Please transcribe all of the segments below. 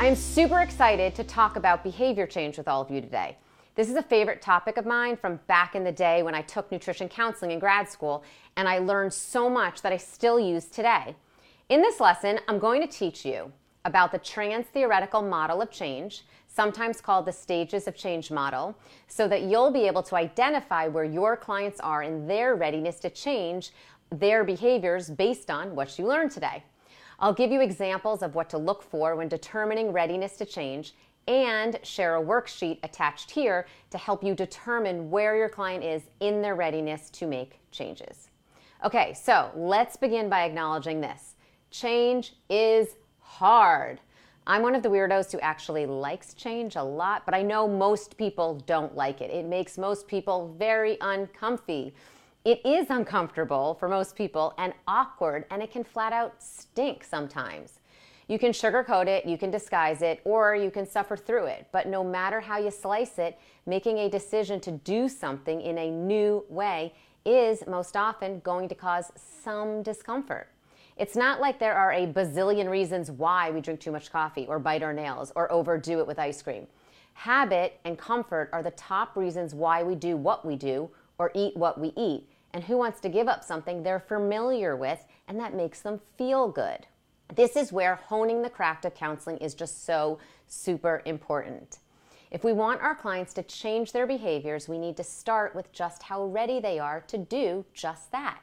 I am super excited to talk about behavior change with all of you today. This is a favorite topic of mine from back in the day when I took nutrition counseling in grad school, and I learned so much that I still use today. In this lesson, I'm going to teach you about the trans-theoretical model of change, sometimes called the stages of change model, so that you'll be able to identify where your clients are in their readiness to change their behaviors based on what you learned today. I'll give you examples of what to look for when determining readiness to change and share a worksheet attached here to help you determine where your client is in their readiness to make changes. Okay, so let's begin by acknowledging this. Change is hard. I'm one of the weirdos who actually likes change a lot, but I know most people don't like it. It makes most people very uncomfy. It is uncomfortable for most people and awkward, and it can flat out stink sometimes. You can sugarcoat it, you can disguise it, or you can suffer through it. But no matter how you slice it, making a decision to do something in a new way is most often going to cause some discomfort. It's not like there are a bazillion reasons why we drink too much coffee or bite our nails or overdo it with ice cream. Habit and comfort are the top reasons why we do what we do or eat what we eat. And who wants to give up something they're familiar with and that makes them feel good? This is where honing the craft of counseling is just so super important. If we want our clients to change their behaviors, we need to start with just how ready they are to do just that.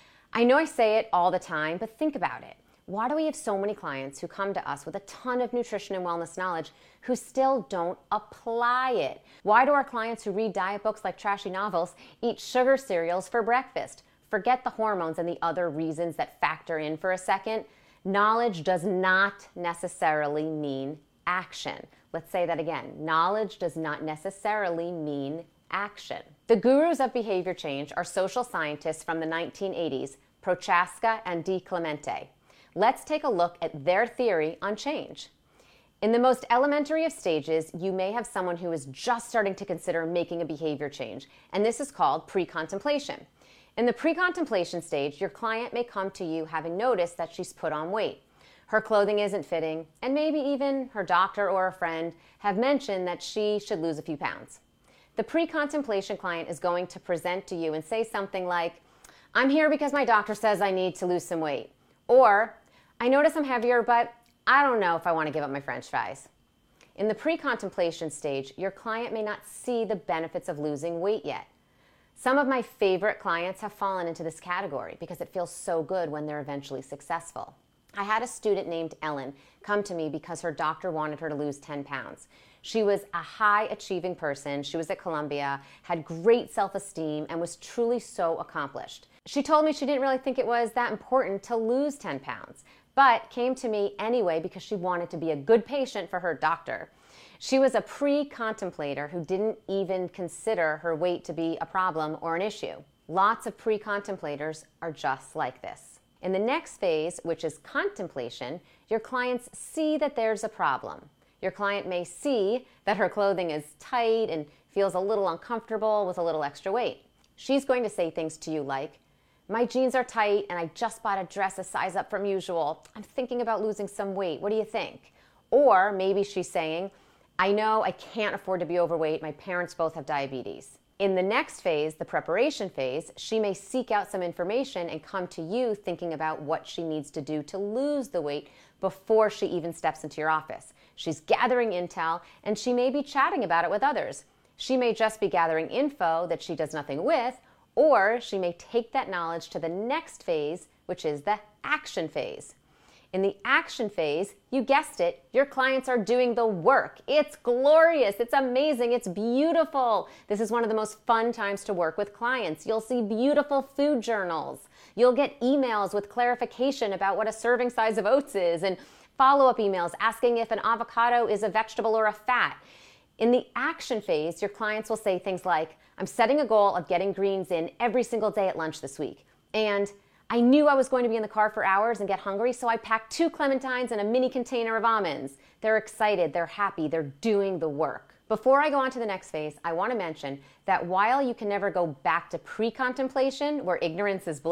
I know I say it all the time, but think about it. Why do we have so many clients who come to us with a ton of nutrition and wellness knowledge who still don't apply it? Why do our clients who read diet books like trashy novels eat sugar cereals for breakfast? Forget the hormones and the other reasons that factor in for a second. Knowledge does not necessarily mean action. Let's say that again. Knowledge does not necessarily mean action. The gurus of behavior change are social scientists from the 1980s, Prochaska and DiClemente. Let's take a look at their theory on change. In the most elementary of stages, you may have someone who is just starting to consider making a behavior change, and this is called pre-contemplation. In the pre-contemplation stage, your client may come to you having noticed that she's put on weight. Her clothing isn't fitting, and maybe even her doctor or a friend have mentioned that she should lose a few pounds. The pre-contemplation client is going to present to you and say something like, "I'm here because my doctor says I need to lose some weight." Or, "I notice I'm heavier, but I don't know if I want to give up my French fries." In the pre-contemplation stage, your client may not see the benefits of losing weight yet. Some of my favorite clients have fallen into this category because it feels so good when they're eventually successful. I had a student named Ellen come to me because her doctor wanted her to lose 10 pounds. She was a high-achieving person. She was at Columbia, had great self-esteem, and was truly so accomplished. She told me she didn't really think it was that important to lose 10 pounds, but came to me anyway because she wanted to be a good patient for her doctor. She was a pre-contemplator who didn't even consider her weight to be a problem or an issue. Lots of pre-contemplators are just like this. In the next phase, which is contemplation, your clients see that there's a problem. Your client may see that her clothing is tight and feels a little uncomfortable with a little extra weight. She's going to say things to you like, "My jeans are tight and I just bought a dress a size up from usual. I'm thinking about losing some weight. What do you think?" Or maybe she's saying, "I know I can't afford to be overweight. My parents both have diabetes." In the next phase, the preparation phase, she may seek out some information and come to you thinking about what she needs to do to lose the weight before she even steps into your office. She's gathering intel, and she may be chatting about it with others. She may just be gathering info that she does nothing with, or she may take that knowledge to the next phase, which is the action phase. In the action phase, you guessed it, your clients are doing the work. It's glorious, it's amazing, it's beautiful. This is one of the most fun times to work with clients. You'll see beautiful food journals. You'll get emails with clarification about what a serving size of oats is and follow-up emails asking if an avocado is a vegetable or a fat. In the action phase, your clients will say things like, "I'm setting a goal of getting greens in every single day at lunch this week." And "I knew I was going to be in the car for hours and get hungry, so I packed 2 clementines and a mini container of almonds." They're excited, they're happy, they're doing the work. Before I go on to the next phase, I want to mention that while you can never go back to pre-contemplation, where ignorance is bliss,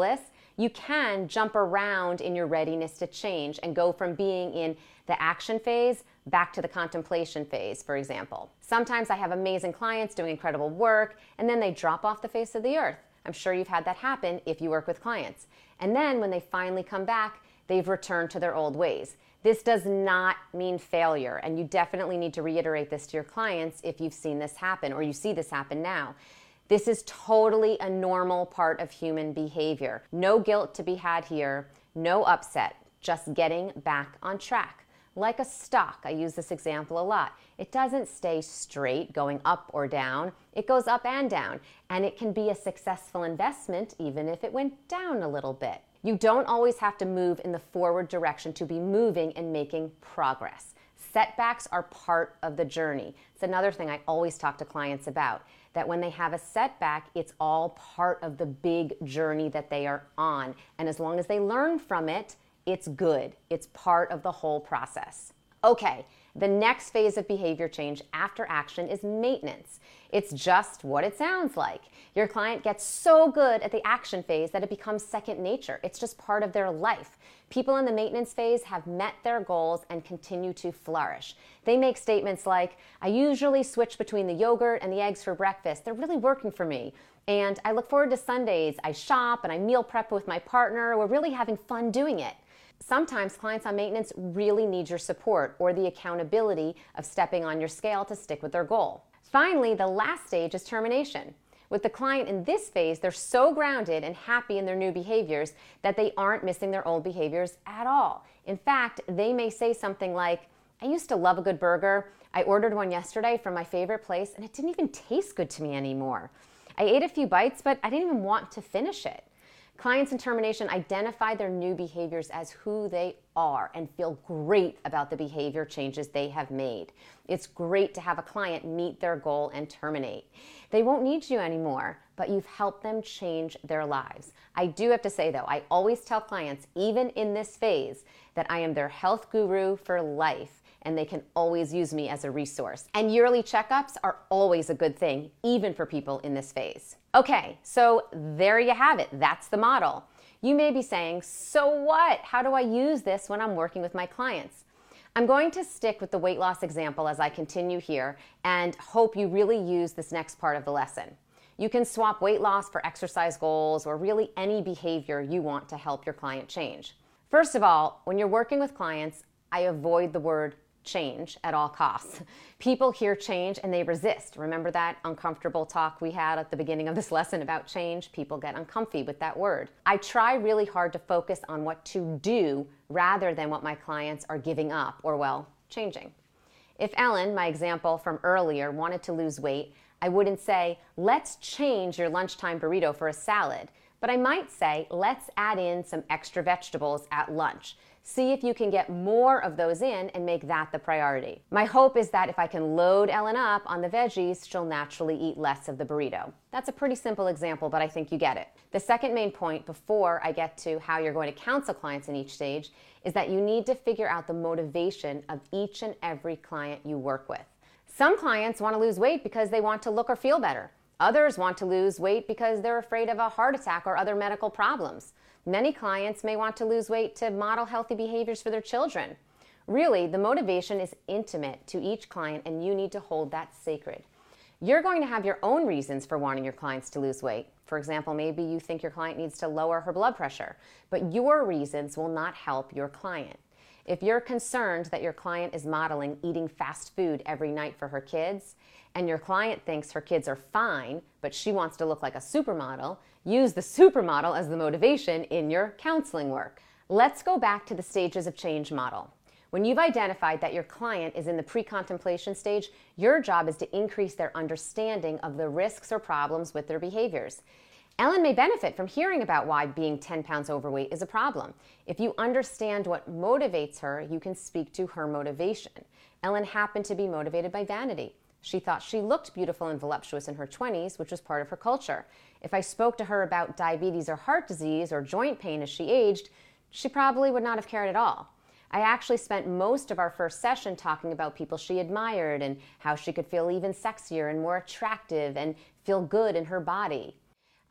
You can jump around in your readiness to change and go from being in the action phase back to the contemplation phase, for example. Sometimes I have amazing clients doing incredible work, and then they drop off the face of the earth. I'm sure you've had that happen if you work with clients. And then when they finally come back, they've returned to their old ways. This does not mean failure, and you definitely need to reiterate this to your clients if you've seen this happen or you see this happen now. This is totally a normal part of human behavior. No guilt to be had here, no upset, just getting back on track. Like a stock, I use this example a lot. It doesn't stay straight going up or down. It goes up and down, and it can be a successful investment even if it went down a little bit. You don't always have to move in the forward direction to be moving and making progress. Setbacks are part of the journey. It's another thing I always talk to clients about, that when they have a setback, it's all part of the big journey that they are on. And as long as they learn from it, it's good. It's part of the whole process. Okay, the next phase of behavior change after action is maintenance. It's just what it sounds like. Your client gets so good at the action phase that it becomes second nature. It's just part of their life. People in the maintenance phase have met their goals and continue to flourish. They make statements like, I usually switch between the yogurt and the eggs for breakfast. They're really working for me. And I look forward to Sundays. I shop and I meal prep with my partner. We're really having fun doing it. Sometimes clients on maintenance really need your support or the accountability of stepping on your scale to stick with their goal. Finally, the last stage is termination. With the client in this phase, they're so grounded and happy in their new behaviors that they aren't missing their old behaviors at all. In fact, they may say something like, I used to love a good burger. I ordered one yesterday from my favorite place and it didn't even taste good to me anymore. I ate a few bites, but I didn't even want to finish it. Clients in termination identify their new behaviors as who they are and feel great about the behavior changes they have made. It's great to have a client meet their goal and terminate. They won't need you anymore, but you've helped them change their lives. I do have to say though, I always tell clients, even in this phase, that I am their health guru for life, and they can always use me as a resource. And yearly checkups are always a good thing, even for people in this phase. Okay, so there you have it. That's the model. You may be saying, so what? How do I use this when I'm working with my clients? I'm going to stick with the weight loss example as I continue here and hope you really use this next part of the lesson. You can swap weight loss for exercise goals or really any behavior you want to help your client change. First of all, when you're working with clients, I avoid the word change at all costs. People hear change and they resist. Remember that uncomfortable talk we had at the beginning of this lesson about change? People get uncomfy with that word. I try really hard to focus on what to do rather than what my clients are giving up or, well, changing. If Ellen, my example from earlier, wanted to lose weight, I wouldn't say, let's change your lunchtime burrito for a salad. But I might say, let's add in some extra vegetables at lunch. See if you can get more of those in and make that the priority. My hope is that if I can load Ellen up on the veggies, she'll naturally eat less of the burrito. That's a pretty simple example, but I think you get it. The second main point before I get to how you're going to counsel clients in each stage is that you need to figure out the motivation of each and every client you work with. Some clients want to lose weight because they want to look or feel better. Others want to lose weight because they're afraid of a heart attack or other medical problems. Many clients may want to lose weight to model healthy behaviors for their children. Really, the motivation is intimate to each client and you need to hold that sacred. You're going to have your own reasons for wanting your clients to lose weight. For example, maybe you think your client needs to lower her blood pressure, but your reasons will not help your client. If you're concerned that your client is modeling eating fast food every night for her kids, and your client thinks her kids are fine, but she wants to look like a supermodel, use the supermodel as the motivation in your counseling work. Let's go back to the stages of change model. When you've identified that your client is in the pre-contemplation stage, your job is to increase their understanding of the risks or problems with their behaviors. Ellen may benefit from hearing about why being 10 pounds overweight is a problem. If you understand what motivates her, you can speak to her motivation. Ellen happened to be motivated by vanity. She thought she looked beautiful and voluptuous in her 20s, which was part of her culture. If I spoke to her about diabetes or heart disease or joint pain as she aged, she probably would not have cared at all. I actually spent most of our first session talking about people she admired and how she could feel even sexier and more attractive and feel good in her body.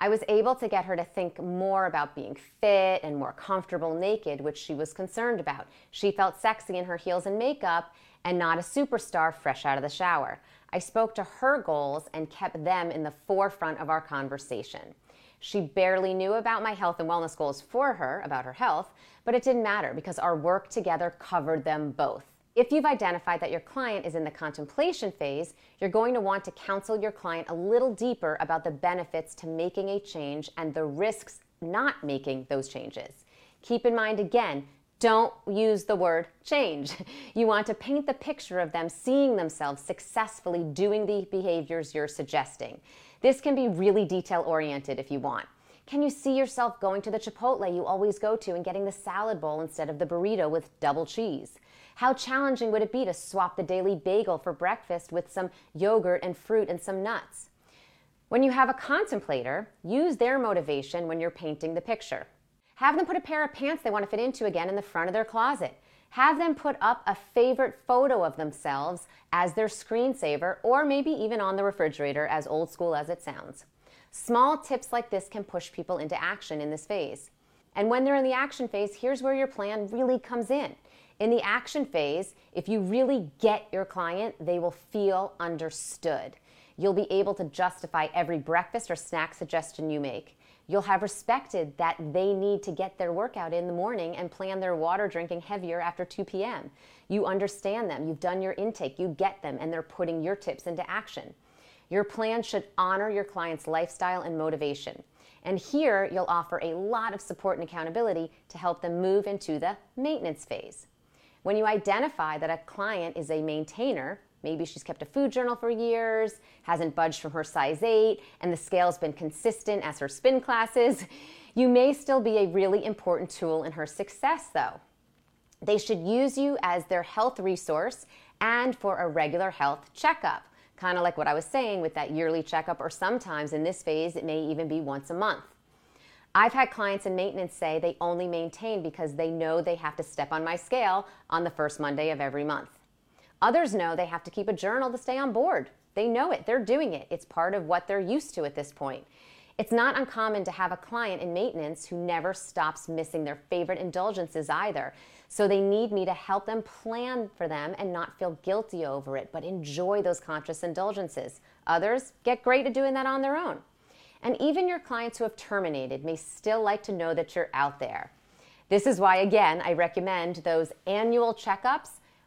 I was able to get her to think more about being fit and more comfortable naked, which she was concerned about. She felt sexy in her heels and makeup and not a superstar fresh out of the shower. I spoke to her goals and kept them in the forefront of our conversation. She barely knew about my health and wellness goals for her, about her health, but it didn't matter because our work together covered them both. If you've identified that your client is in the contemplation phase, you're going to want to counsel your client a little deeper about the benefits to making a change and the risks not making those changes. Keep in mind again, don't use the word change. You want to paint the picture of them seeing themselves successfully doing the behaviors you're suggesting. This can be really detail-oriented if you want. Can you see yourself going to the Chipotle you always go to and getting the salad bowl instead of the burrito with double cheese? How challenging would it be to swap the daily bagel for breakfast with some yogurt and fruit and some nuts? When you have a contemplator, use their motivation when you're painting the picture. Have them put a pair of pants they want to fit into again in the front of their closet. Have them put up a favorite photo of themselves as their screensaver, or maybe even on the refrigerator, as old school as it sounds. Small tips like this can push people into action in this phase. And when they're in the action phase, here's where your plan really comes in. In the action phase, if you really get your client, they will feel understood. You'll be able to justify every breakfast or snack suggestion you make. You'll have respected that they need to get their workout in the morning and plan their water drinking heavier after 2 p.m. You understand them, you've done your intake, you get them, and they're putting your tips into action. Your plan should honor your client's lifestyle and motivation. And here, you'll offer a lot of support and accountability to help them move into the maintenance phase. When you identify that a client is a maintainer, maybe she's kept a food journal for years, hasn't budged from her size 8, and the scale's been consistent as her spin classes, you may still be a really important tool in her success, though. They should use you as their health resource and for a regular health checkup, kind of like what I was saying with that yearly checkup, or sometimes in this phase, it may even be once a month. I've had clients in maintenance say they only maintain because they know they have to step on my scale on the first Monday of every month. Others know they have to keep a journal to stay on board. They know it. They're doing it. It's part of what they're used to at this point. It's not uncommon to have a client in maintenance who never stops missing their favorite indulgences either. So they need me to help them plan for them and not feel guilty over it, but enjoy those conscious indulgences. Others get great at doing that on their own. And even your clients who have terminated may still like to know that you're out there. This is why, again, I recommend those annual checkups,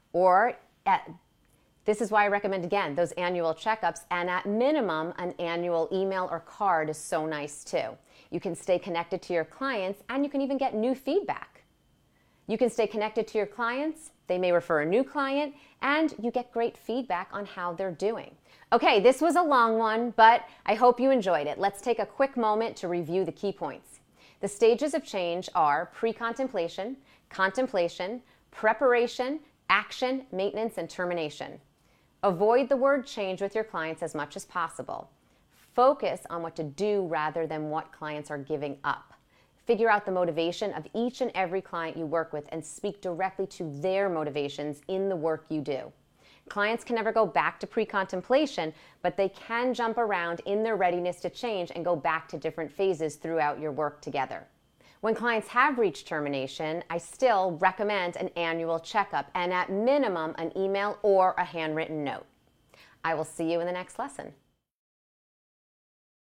those annual checkups, and at minimum, an annual email or card is so nice too. You can stay connected to your clients, and you can even get new feedback. You can stay connected to your clients, they may refer a new client, and you get great feedback on how they're doing. Okay, this was a long one, but I hope you enjoyed it. Let's take a quick moment to review the key points. The stages of change are pre-contemplation, contemplation, preparation, action, maintenance, and termination. Avoid the word change with your clients as much as possible. Focus on what to do rather than what clients are giving up. Figure out the motivation of each and every client you work with and speak directly to their motivations in the work you do. Clients can never go back to pre-contemplation, but they can jump around in their readiness to change and go back to different phases throughout your work together. When clients have reached termination, I still recommend an annual checkup and at minimum an email or a handwritten note. I will see you in the next lesson.